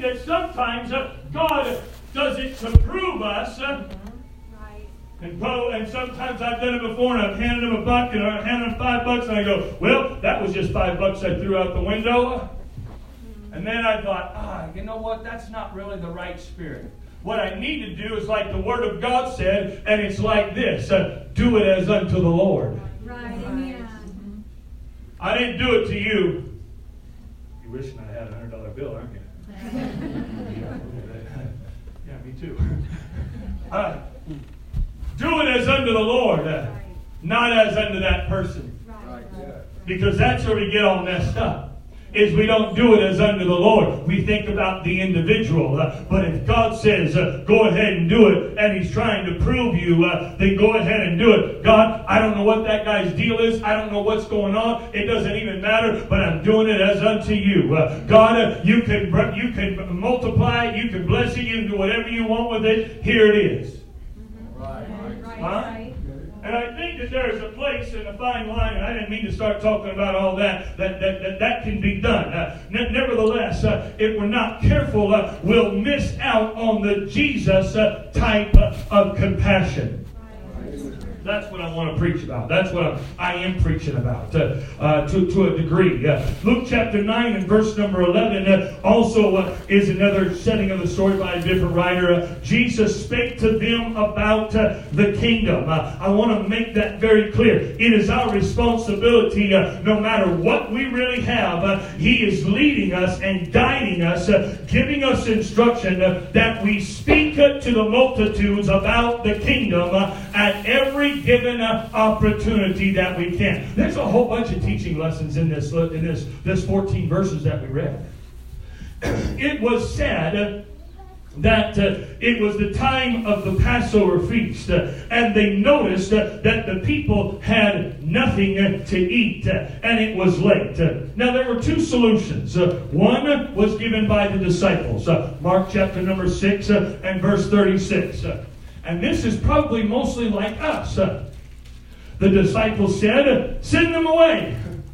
that sometimes God does it to prove us. And sometimes I've done it before, and I've handed him $1, and I've handed him $5, and I go, well, that was just $5 I threw out the window. And then I thought, you know what? That's not really the right spirit. What I need to do is like the Word of God said, and it's like this: do it as unto the Lord. Right. Amen. I didn't do it to you. You're wishing I had a $100 bill, aren't you? Yeah, me too. Do it as unto the Lord, not as unto that person. Right. Because that's where we get all messed up. Is we don't do it as unto the Lord. We think about the individual. But if God says, go ahead and do it, and He's trying to prove you, then go ahead and do it. God, I don't know what that guy's deal is. I don't know what's going on. It doesn't even matter, but I'm doing it as unto you. God, you can multiply it. You can bless it. You can do whatever you want with it. Here it is. Right. And I think that there is a place and a fine line, and I didn't mean to start talking about all that can be done. Nevertheless, if we're not careful, we'll miss out on the Jesus type of compassion. That's what I want to preach about. That's what I am preaching about to a degree. Luke chapter 9 and verse number 11 also is another setting of the story by a different writer. Jesus spake to them about the kingdom. I want to make that very clear. It is our responsibility, no matter what we really have, He is leading us and guiding us, giving us instruction that we speak to the multitudes about the kingdom at every given opportunity that we can. There's a whole bunch of teaching lessons in this 14 verses that we read. It was said that it was the time of the Passover feast, and they noticed that the people had nothing to eat, and it was late. Now there were two solutions. One was given by the disciples, Mark chapter number 6 and verse 36. And this is probably mostly like us. The disciples said, send them away.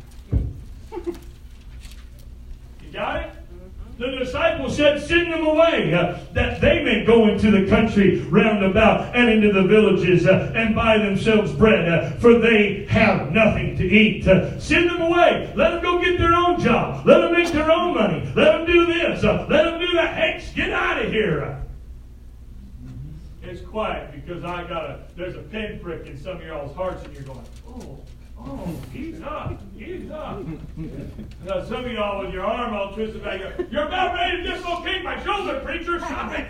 You got it? The disciples said, send them away, that they may go into the country round about and into the villages and buy themselves bread, for they have nothing to eat. Send them away. Let them go get their own job. Let them make their own money. Let them do this. Let them do that. Hey, get out of here. It's quiet because there's a pinprick in some of y'all's hearts, and you're going, oh, he's up. Now, some of y'all with your arm all twisted back, you're about ready to dislocate my shoulder, preacher. Stop it.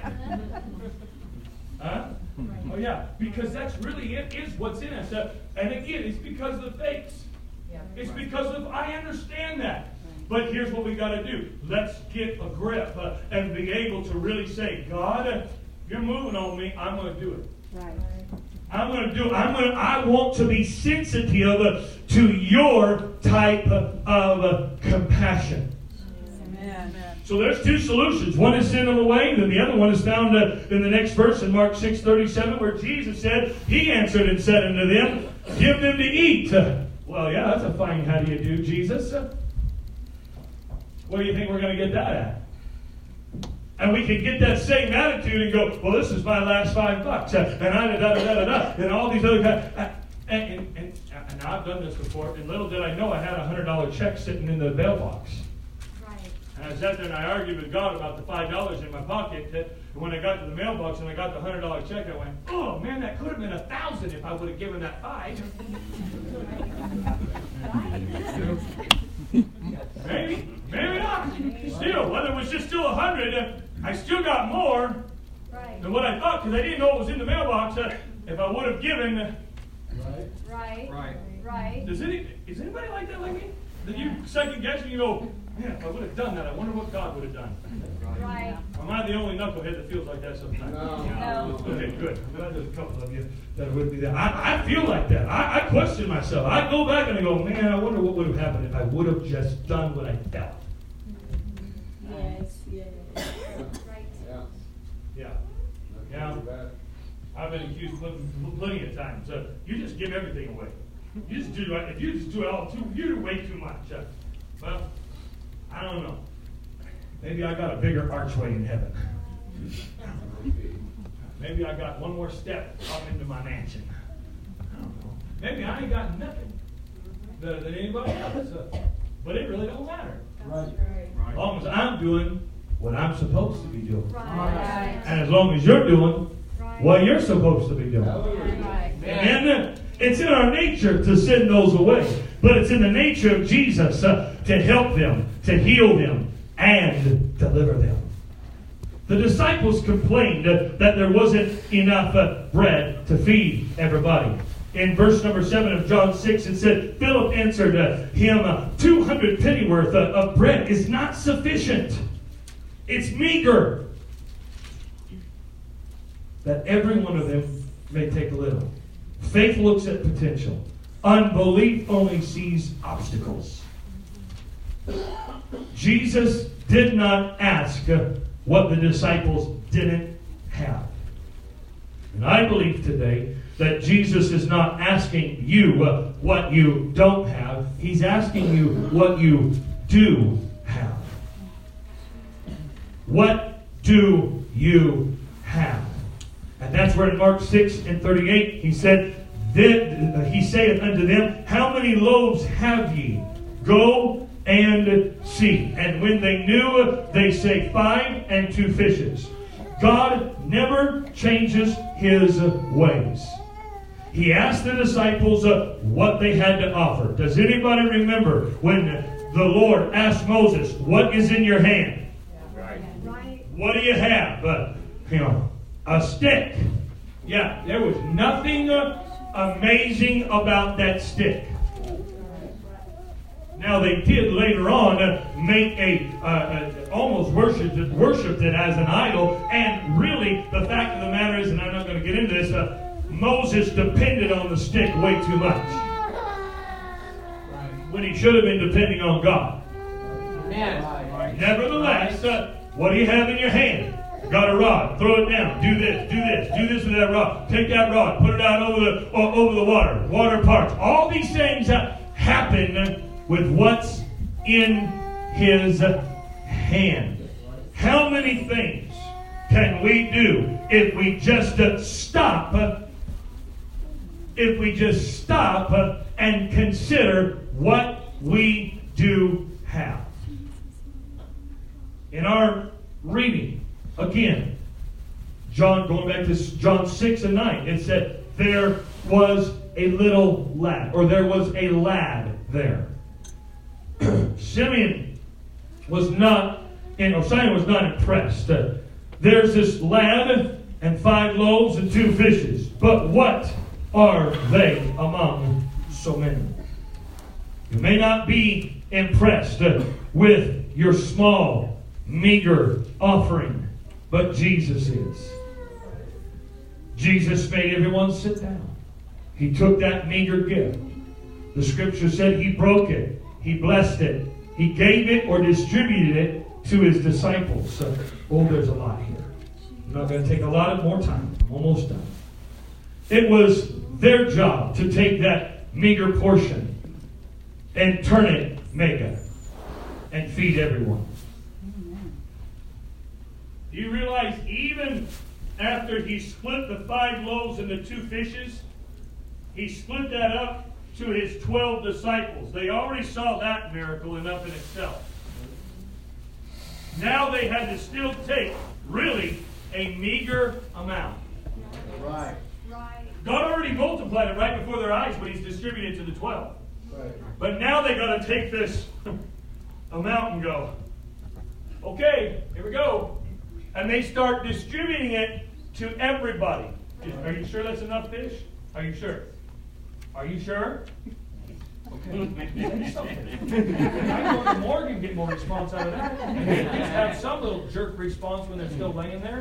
Huh? Oh, yeah, because that's really it, is what's in us. And again, it's because of the fakes. It's because of, I understand that. But here's what we got to do. Let's get a grip and be able to really say, God, you're moving on me. I'm going to do it. Right. I'm going to do it. I want to be sensitive to your type of compassion. Amen. So there's two solutions. One is send them away, then the other one is found in the next verse in Mark 6:37, where Jesus said, He answered and said unto them, give them to eat. Well, yeah, that's a fine how do you do, Jesus. Where do you think we're going to get that at? And we can get that same attitude and go, well, this is my last $5, and all these other guys. And I've done this before, and little did I know I had a $100 check sitting in the mailbox. Right. And I sat there and I argued with God about the $5 in my pocket. And when I got to the mailbox and I got the $100 check, I went, oh man, that could have been $1,000 if I would have given that $5. Maybe not. Still, whether it was just still $100, I still got more than what I thought, because I didn't know it was in the mailbox. If I would have given. Right. Is anybody like that, like me? That you second guess and you go, man, if I would have done that, I wonder what God would have done. Right. Am I the only knucklehead that feels like that sometimes? No. Okay, good. I'm glad there's a couple of you that would be that. I feel like that. I question myself. I go back and I go, man, I wonder what would have happened if I would have just done what I felt. Yes. Right. Yeah. I've been accused plenty of times. You just give everything away. You just do if you just do it all too. You do way too much. Well, I don't know. Maybe I got a bigger archway in heaven. Maybe I got one more step up into my mansion. I don't know. Maybe I ain't got nothing better than anybody else. But it really don't matter. Right. As long as I'm doing what I'm supposed to be doing. Right. And as long as you're doing Right. what you're supposed to be doing. Right. And it's in our nature to send those away. But it's in the nature of Jesus to help them, to heal them, and deliver them. The disciples complained that there wasn't enough bread to feed everybody. In verse number 7 of John 6, it said, Philip answered him, 200 pennyworth of bread is not sufficient. It's meager. That every one of them may take a little. Faith looks at potential. Unbelief only sees obstacles. Jesus did not ask what the disciples didn't have. And I believe today that Jesus is not asking you what you don't have. He's asking you what you do have. What do you have? And that's where in Mark 6:38 he said, then he saith unto them, how many loaves have ye? Go and see. And when they knew, they say 5 and 2 fishes. God never changes his ways. He asked the disciples what they had to offer. Does anybody remember when the Lord asked Moses, what is in your hand? Right. What do you have? A stick. Yeah, there was nothing amazing about that stick. Now they did later on make almost worshipped it as an idol, and really the fact of the matter is, and I'm not going to get into this, Moses depended on the stick way too much when he should have been depending on God. Nevertheless, what do you have in your hand? Got a rod. Throw it down. Do this with that rod. Take that rod. Put it out over the water. Water parts. All these things happen with what's in his hand. How many things can we do if we just stop? If we just stop and consider what we do have. In our reading, again, going back to John 6 and 9, it said, there was a little lad, or there was a lad there. Simon was not impressed. There's this lad and 5 loaves and 2 fishes. But what are they among so many? You may not be impressed with your small, meager offering, but Jesus is. Jesus made everyone sit down. He took that meager gift. The scripture said he broke it. He blessed it. He gave it or distributed it to his disciples. There's a lot here. I'm not going to take a lot more time. I'm almost done. It was their job to take that meager portion and turn it mega and feed everyone. Do you realize even after he split the 5 loaves and the 2 fishes, he split that up to his 12 disciples. They already saw that miracle enough in itself. Now they had to still take really a meager amount. Right. God already multiplied it right before their eyes when he's distributed it to the 12. Right. But now they got to take this amount and go, okay, here we go. And they start distributing it to everybody. Are you sure that's enough fish? Are you sure? Are you sure? Okay. I go to Morgan and get more response out of that. And they just have some little jerk response when they're still laying there.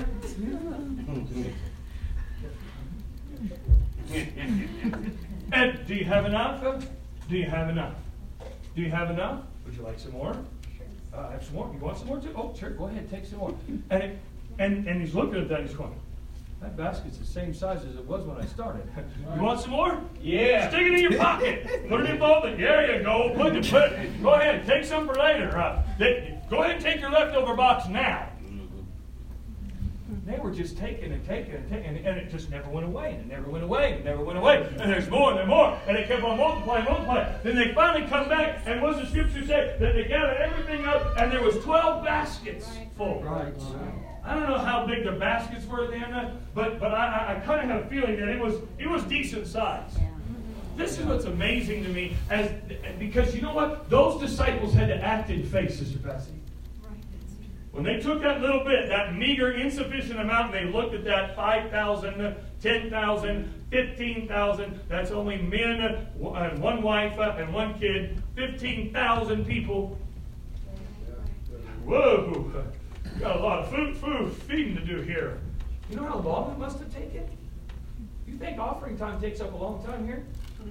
And do you have enough? Do you have enough? Do you have enough? Would you like some more? I have some more. You want some more too? Oh, sure. Go ahead. Take some more. And he's looking at that. He's going, That basket's the same size as it was when I started. You want some more? Yeah. Stick it in your pocket. Put it in both. There you go. Go ahead. Take some for later. Go ahead and take your leftover box now. They were just taking and and it just never went away, and it never went away, and it never went away, and there's more and there's more, and it kept on multiplying. Then they finally come back, and what does the scripture say? That they gathered everything up, and there was 12 baskets full. Right. I don't know how big the baskets were then, but I kind of have a feeling that it was decent size. Yeah. This is what's amazing to me, because you know what? Those disciples had to act in faith, Sister Bessie. When they took that little bit, that meager, insufficient amount, and they looked at that 5,000, 10,000, 15,000, that's only men and one wife and one kid, 15,000 people. Whoa, got a lot of food feeding to do here. You know how long it must have taken? You think offering time takes up a long time here?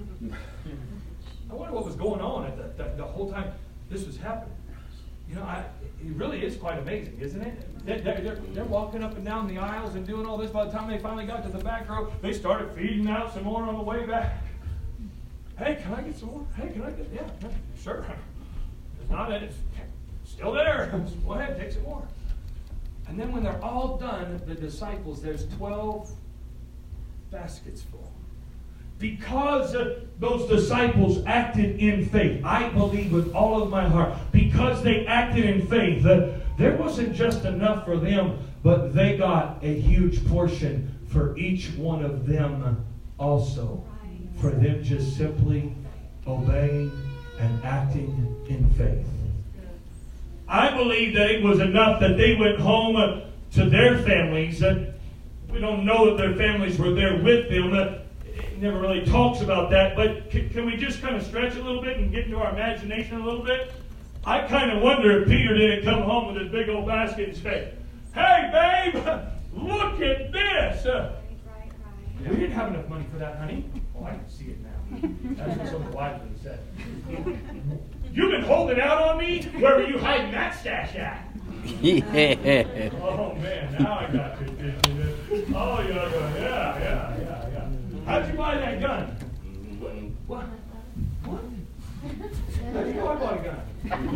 I wonder what was going on at the whole time this was happening. You know, it really is quite amazing, isn't it? They're walking up and down the aisles and doing all this. By the time they finally got to the back row, they started feeding out some more on the way back. Hey, can I get some more? Hey, can I get? Yeah, sure. It's not it. It's still there. Go ahead, take some more. And then when they're all done, the disciples, there's 12 baskets full. Because those disciples acted in faith, I believe with all of my heart, because they acted in faith, there wasn't just enough for them, but they got a huge portion for each one of them also. For them just simply obeying and acting in faith. I believe that it was enough that they went home to their families. We don't know that their families were there with them. It never really talks about that, but can we just kind of stretch a little bit and get into our imagination a little bit? I kind of wonder if Peter didn't come home with his big old basket and say, "Hey, babe, look at this." We didn't have enough money for that, honey. Oh, I can see it now. That's what some of the wives would have said. You've been holding out on me? Where were you hiding that stash at? Yeah. Oh, man, now I got you. Oh, yeah. How'd you buy that gun? What? How'd you know I bought a gun?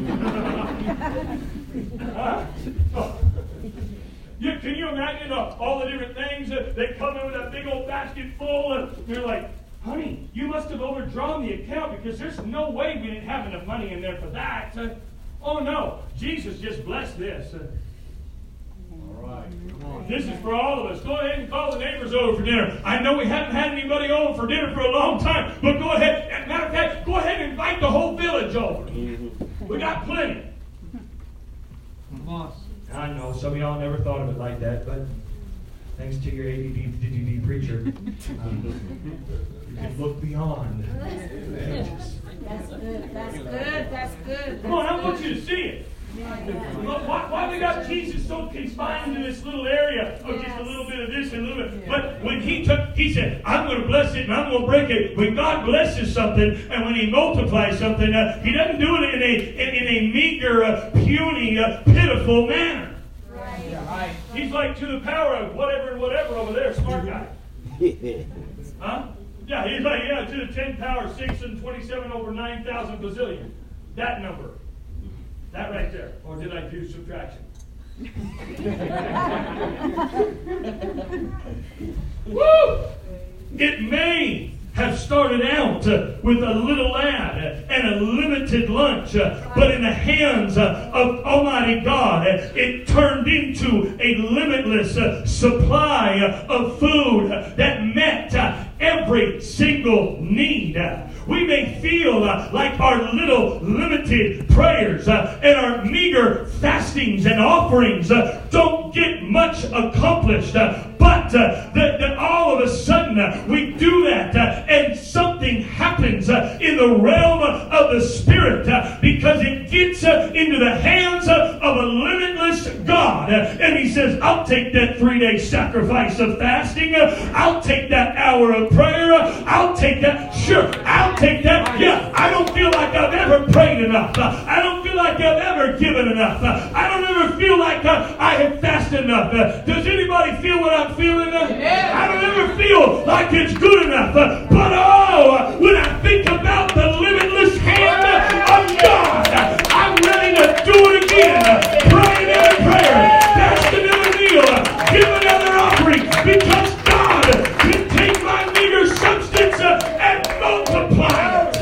Can you imagine all the different things? They come in with that big old basket full, and they're like, "Honey, you must have overdrawn the account because there's no way we didn't have enough money in there for that." Oh no, Jesus just blessed this. All right. This is for all of us. Go ahead and call the neighbors over for dinner. I know we haven't had anybody over for dinner for a long time, but go ahead. As a matter of fact, go ahead and invite the whole village over. We got plenty. Boss. I know some of y'all never thought of it like that, but thanks to your ADD preacher, you can look beyond. That's good. Come on, I want you to see it. Why we got Jesus so confined to this little area? Oh, just a little bit of this and a little bit. But when he said, "I'm going to bless it and I'm going to break it." When God blesses something and when He multiplies something, He doesn't do it in a meager, puny, pitiful manner. Right. He's like to the power of whatever and whatever over there, smart guy. Huh? Yeah, he's like, to the 10 power 6 and 27 over 9,000 bazillion. That number. That right there. Or did I do subtraction? Woo! It may have started out with a little lad and a limited lunch, but in the hands of Almighty God, it turned into a limitless supply of food that met every single need. We may feel like our little limited prayers and our meager fastings and offerings don't get much accomplished, but that all of a sudden we do that and something happens in the realm of the Spirit because it gets into the hands of a limitless God, and He says, "I'll take that 3-day sacrifice of fasting. I'll take that hour of prayer. I'll take that. Sure, I'll take that. Yeah, I don't feel like I've ever prayed enough. I don't feel like I've ever given enough. I don't ever feel like I have fasted enough. Does anybody feel what I'm feeling? I don't ever feel like it's good enough. But when I think about the limitless hand of God, I'm ready to do it again. Pray another prayer. Fast another meal. Give another offering. Because God can take my meager substance and multiply it.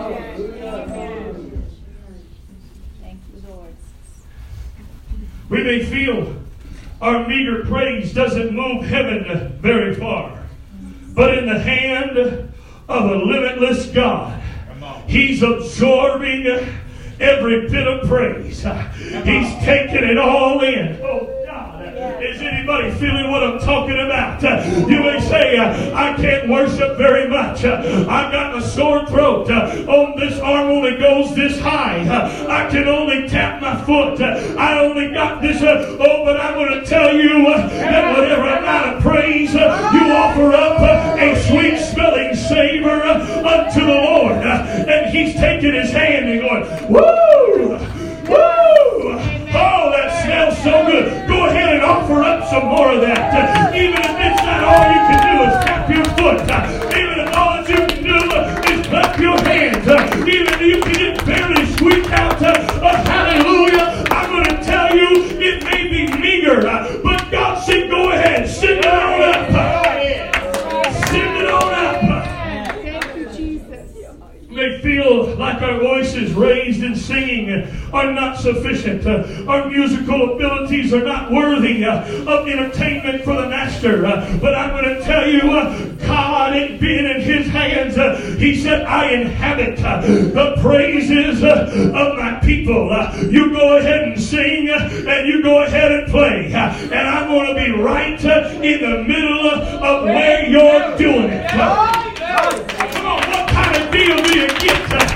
Thank you, Lord. We may feel our meager praise doesn't move heaven very far. But in the hand of a limitless God, He's absorbing every bit of praise. He's taking it all in. Oh God, is anybody feeling what I'm talking about? You may say, I can't worship very much. I've got a sore throat. On this arm only goes this high. I can only tap my foot. I only got this. But I'm going to tell you that whatever amount of praise you offer up, a sweet smelling savor unto the Lord. And He's taking His hand and going, woo! Woo! Oh, that smells so good. Go ahead and offer up some more of that. Even if it's not all you can do is tap your foot. Even if all that you can do is clap your hands. Even if you can barely squeak out a hallelujah. I'm going to tell you, it may be meager, but God said, go ahead, send it on up. Send it on up. Thank you, Jesus. May feel like our voices raised in singing are not sufficient. Our musical abilities are not worthy of entertainment for the Master. But I'm going to tell you, God, it being in His hands, He said, I inhabit the praises of my people. You go ahead and sing, and you go ahead and play. And I'm going to be right in the middle of where you're doing it. Come on, what kind of deal do you get?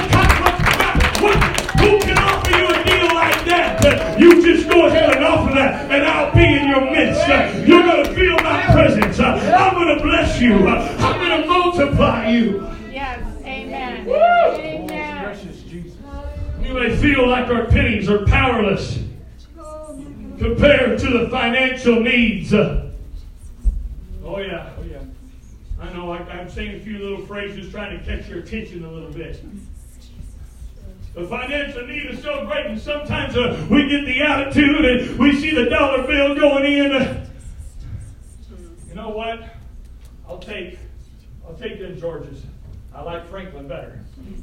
Who can offer you a deal like that? You just go ahead and offer that, and I'll be in your midst. You're going to feel my presence. I'm going to bless you. I'm going to multiply you. Yes, amen. Woo! Amen. Precious Jesus. You may feel like our pennies are powerless compared to the financial needs. Oh yeah. I know I'm saying a few little phrases trying to catch your attention a little bit. The financial need is so great, and sometimes we get the attitude and we see the dollar bill going in. You know what? I'll take them Georges. I like Franklin better.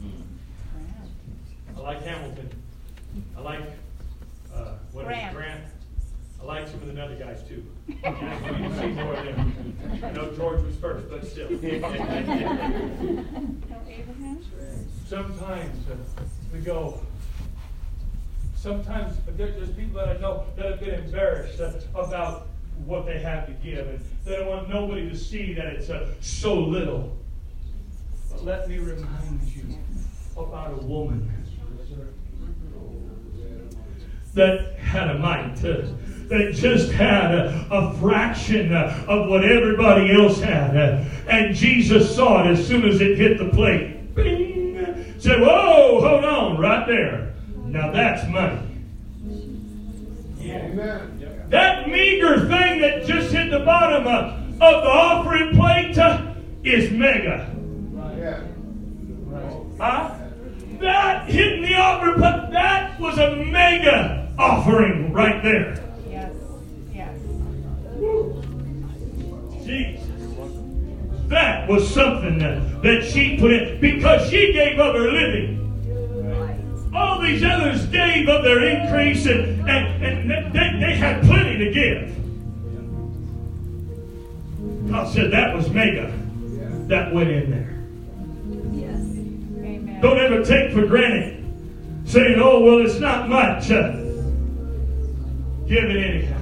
I like Hamilton. I like Grant. I like some of the other guys too. I need to see more of them. I know George was first, but still. Sometimes we go. Sometimes there's people that I know that have been embarrassed about what they have to give, and they don't want nobody to see that it's so little. But let me remind you about a woman that had a mite, that just had a fraction of what everybody else had. And Jesus saw it as soon as it hit the plate. Bing! Said, whoa, hold on, right there. Now that's money. Yeah. That meager thing that just hit the bottom of the offering plate is mega. That hitting the offering plate, that was a mega offering right there. Yes. Jesus. That was something that she put in because she gave up her living. All these others gave up their increase and they had plenty to give. God said that was mega. That went in there. Yes. Amen. Don't ever take for granted saying, oh, well, it's not much. Give it anyhow.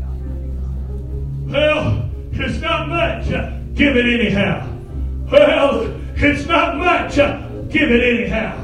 Well, it's not much. Give it anyhow. Well, it's not much. Give it anyhow.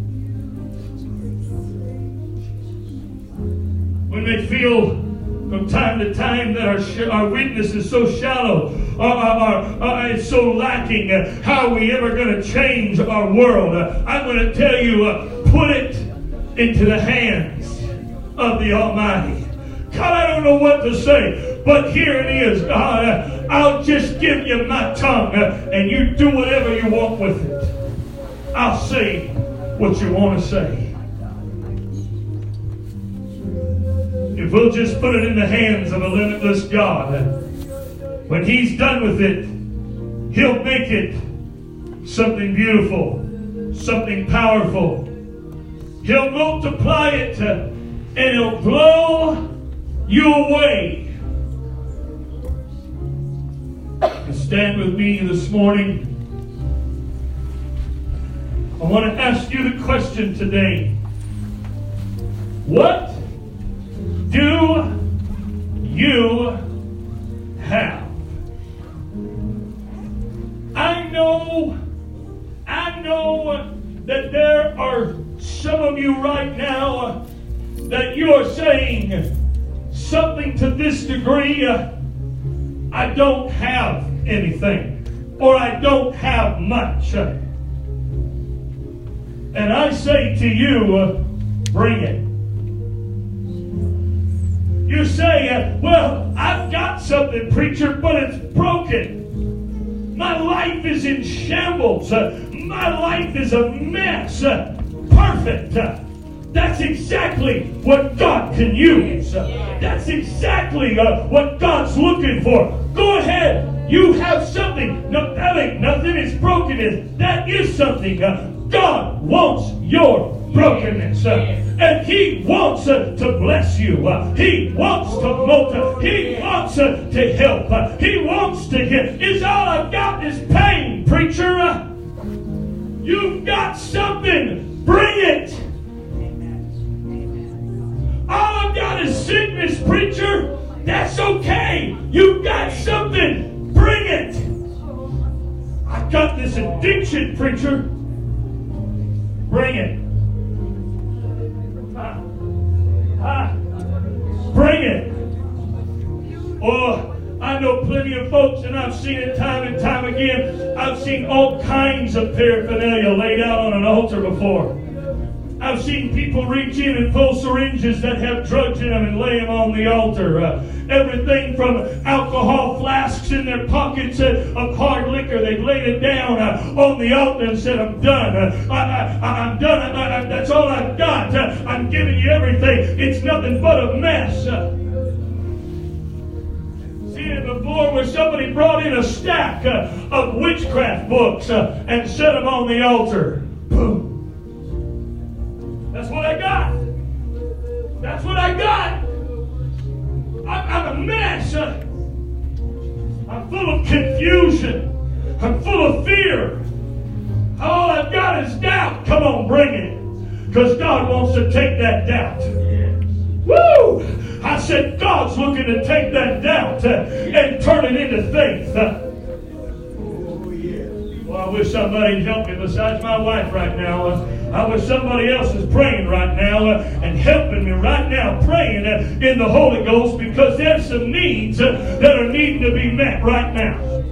We may feel from time to time that our witness is so shallow, it's so lacking. How are we ever going to change our world? I'm going to tell you, put it into the hands of the Almighty. God, I don't know what to say, but here it is, God. I'll just give you my tongue, and you do whatever you want with it. I'll say what you want to say. If we'll just put it in the hands of a limitless God, when He's done with it, He'll make it something beautiful, something powerful. He'll multiply it, and He'll blow you away. Stand with me this morning. I want to ask you the question today. What do you have? I know that there are some of you right now that you are saying something to this degree. I don't have anything, or I don't have much. And I say to you, bring it. You say, well, I've got something, preacher, but it's broken. My life is in shambles. My life is a mess. Perfect. That's exactly what God can use. That's exactly what God's looking for. Go ahead. You have something. No, that ain't nothing. It's brokenness. That is something. God wants your brokenness. And He wants to bless you. He wants to multiply. He wants to help. He wants to give. Is all I've got is pain, preacher? You've got something. Bring it. All I've got is sickness, preacher. That's okay. You've got something. Bring it. I've got this addiction, preacher. Bring it. Bring it. Oh, I know plenty of folks, and I've seen it time and time again. I've seen all kinds of paraphernalia laid out on an altar before. I've seen people reach in and pull syringes that have drugs in them and lay them on the altar. Everything from alcohol flasks in their pockets of hard liquor. They've laid it down on the altar and said, I'm done. I'm done. That's all I've got. I'm giving you everything. It's nothing but a mess. Seen it before where somebody brought in a stack of witchcraft books and set them on the altar. Boom. That's what I got. That's what I got. I'm a mess. I'm full of confusion. I'm full of fear. All I've got is doubt. Come on, bring it. Because God wants to take that doubt. Woo! I said God's looking to take that doubt and turn it into faith. Well, I wish somebody'd help me besides my wife right now. I wish somebody else is praying right now and helping me right now, praying in the Holy Ghost, because there's some needs that are needing to be met right now.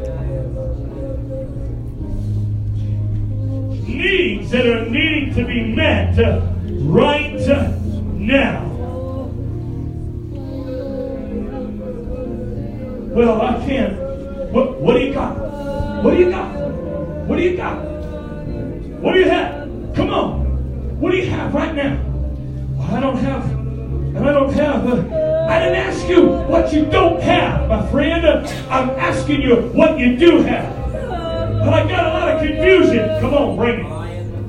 Needs that are needing to be met right now. Well, I can't. What do you got? What do you got? What do you got? What do you have? Come on. What do you have right now? Well, I don't have. I didn't ask you what you don't have, my friend. I'm asking you what you do have. But I got a lot of confusion. Come on, bring it.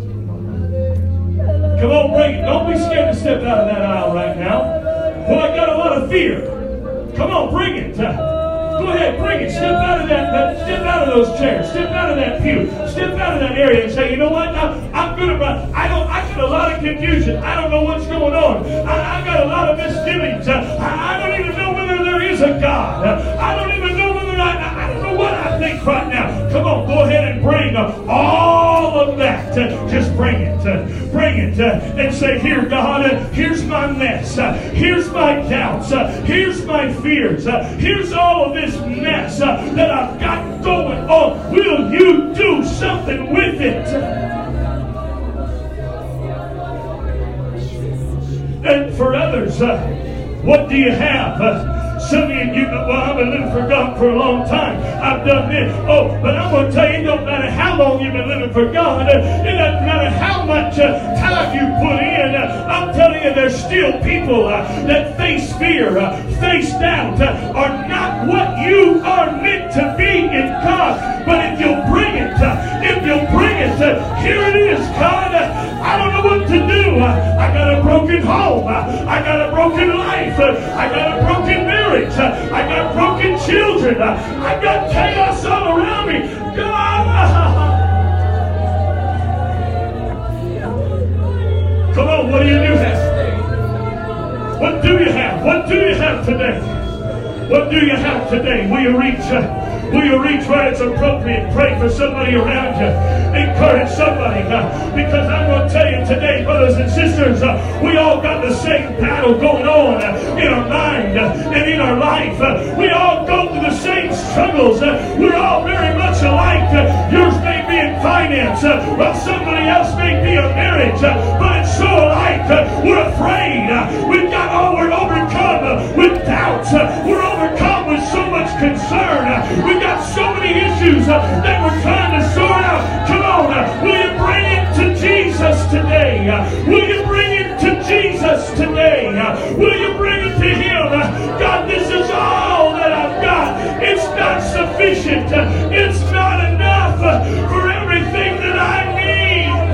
Come on, bring it. Don't be scared to step out of that aisle right now. Well, I got a lot of fear. Come on, bring it. Go ahead, bring it. Step out of step out of those chairs. Step out of that pew. Step out of that area and say, you know what? I'm good about. I got a lot of confusion. I don't know what's going on. I got a lot of misgivings. I don't even know whether there is a God. I don't even know whether I don't know what I think right now. Come on, go ahead and bring all of that. Just bring it. Bring it and say, here, God, here's my mess. Here's my doubts. Here's my fears. Here's all of this mess that I've got going on. Will you do something with it? And for others, What do you have? Some of you go, well, I've been living for God for a long time. I've done this. Oh, but I'm going to tell you, it don't matter how long you've been living for God. It doesn't matter how much time you put in. I'm telling you, there's still people that face fear, face doubt, are not what you are meant to be in God. But if you'll bring it, here it is, God. I don't know what to do. I got a broken home. I got a broken life. I got a broken marriage. I got broken children. I got chaos all around me. God. Come on, what do you have? What do you have? What do you have today? What do you have today? Will you reach? Will you reach where it's appropriate? Pray for somebody around you. Encourage somebody. Because I'm going to tell you today, brothers and sisters, we all got the same battle going on in our mind and in our life. We all go through the same struggles. We're all very much alike. Yours may be in finance, while somebody else may be in marriage. But it's so alike. We're afraid. We're overcome with doubts. We're overcome with so much concern. We got so many issues that we're trying to sort out. Come on, will you bring it to Jesus today? Will you bring it to Jesus today? Will you bring it to Him? God, this is all that I've got. It's not sufficient. It's not enough for everything that I need.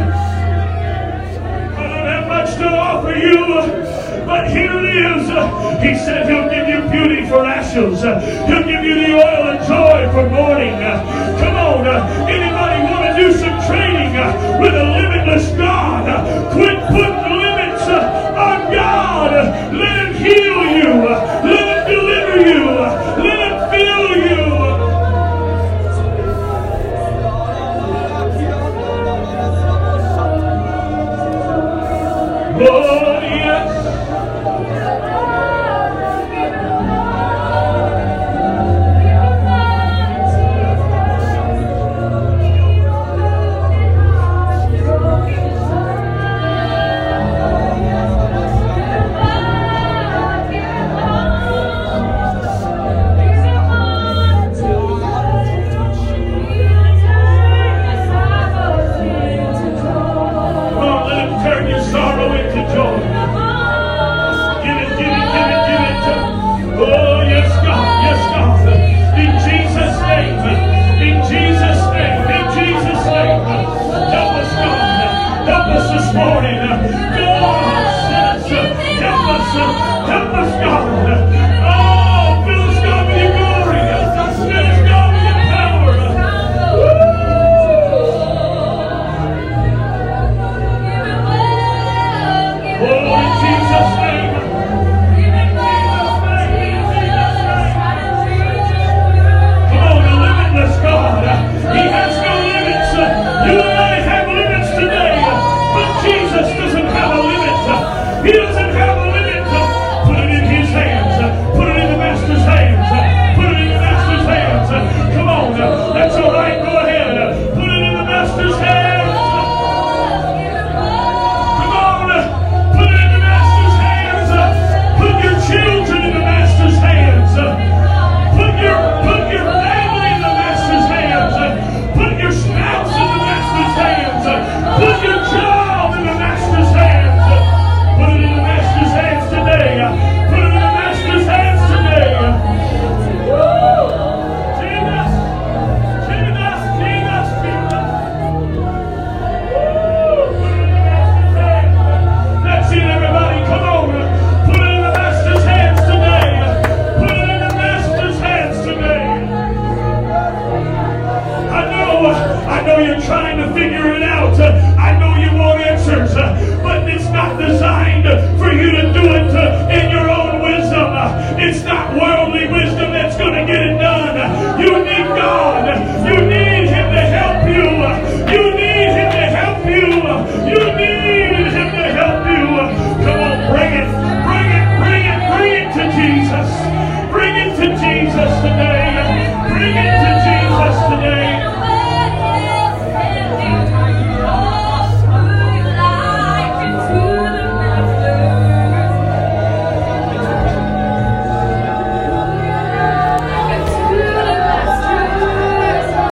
I don't have much to offer you. But here it is. He said He'll give you beauty for ashes. He'll give you the oil and joy for mourning. Come on. Anybody want to do some training with a limitless God? Quit putting limits on God. Let Him heal you. Let Him deliver you. Let Him fill you. Oh, yes. This morning, God says, help us, God.